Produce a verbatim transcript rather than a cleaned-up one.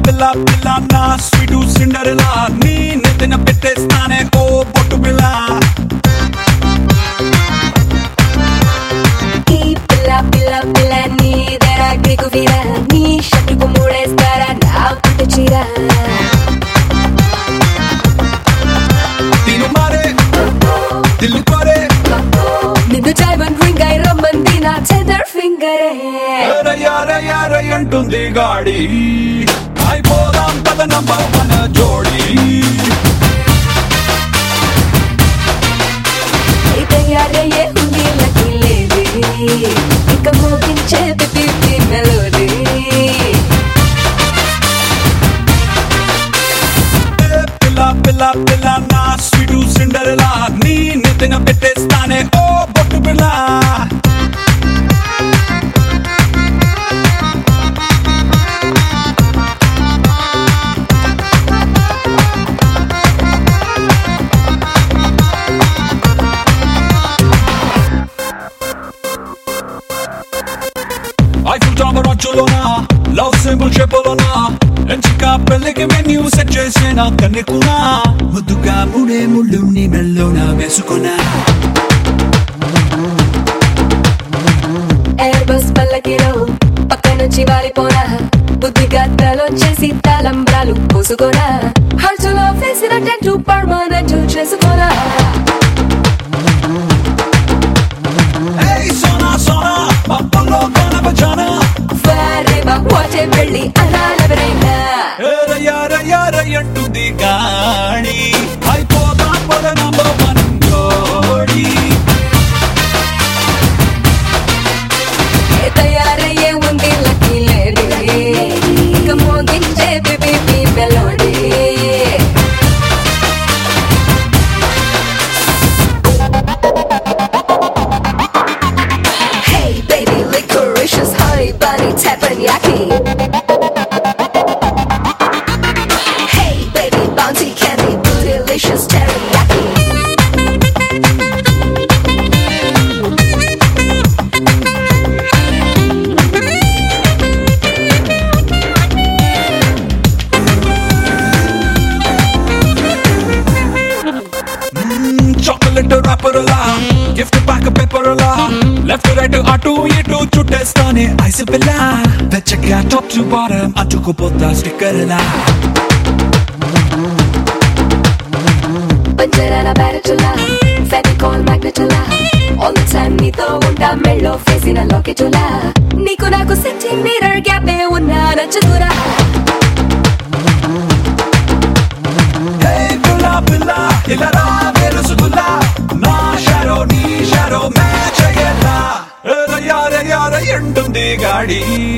పిల్ల పిల్ల నా స్వీటు సిండరెలా నీ నెత్తిన పెట్టేస్తానే ఓ బొట్టు పిల్ల ఈ పిల్ల పిల్ల పిల్ల నీ దరాగ్రికు వీరా నీ షట్టుకు మూడేస్తారా నా పుట్టు చీర తిను మారే దిల్లు కోరే నిన్ను డైమండ్ రింగ్ అయి రమ్మంది నా చెదర్ ఫింగరే రయ్యారయ్యారయ్య అంటుంది గాడి అయిపోదాం పద నంబర్ వన్ జోడి తయారయ్యే ఉంది లకి లేది ఇక మోగించే పిపి మెలోడీ పిల్ల పిల్ల పిల్ల నా స్వీటు సిండరెలా నీ నెత్తిన పెట్టేస్తానే ఓ బొట్టు పిల్ల ఐఫిల్ టవర్ అంచులోనా లవ్ సింబల్ షేపులోనా ఎంచిక పెళ్ళికి మెన్యూ సెట్ చేసేనా కన్నెకునా ముద్దుగా ముడే ముళ్ళు నీ మెల్లోనా వేసుకున్నా ఎయిర్ బస్ పల్లకిలో పక్క నుంచి వాలిపోనా బుద్ధిగా తలొచ్చేసి తలంబ్రాలు పూసుకోనా హర్చులో వేసిన టెంటు పర్మనెంట్ చేసుకోనా ఏయ్ సోనా సోనా పప్పులో కొన బజానా వారేవా వాచే పెళ్ళి అనాలెవరైనా రయ్యారయ్యారయ్య అంటుంది గాడి అయిపోదా పద నంబర్ వన్ జోడి తయారయ్యే ఉంది లక్కీ లేడీ ఇక మోగించే baby melody Hey baby licoricious honey bunny teppanyaki Hey baby bouncy candy bootylicious teriyaki chocolate రాపర్లా గిఫ్ట్ ప్యాక్ పేపర్లా లెఫ్ట్ రైట్ అటు ఇటు చుట్టేస్తానే ఐస్ పిల్ల వెచ్చగా టాప్ టు బాటమ్ అతుకుపోతా స్టిక్కర్లా పంజరాల బ్యారెట్లా ఫెవికాల్ మ్యాగ్నెట్లా ఆల్ ది టైమ్ నీతో ఉంటా మెళ్ళో ఫేసిన లాకెట్లా నీకు నాకు సెంటీమీటర్ గ్యాప్ ఏ ఉన్నా నచ్చుతురా హే పిల్ల పిల్ల ఇలా రా వెలుసుగుల్లా నా షాడో నీ షాడో మ్యాచ్ అయ్యేలా రయ్యారయ్యారయ్య అంటుంది గాడి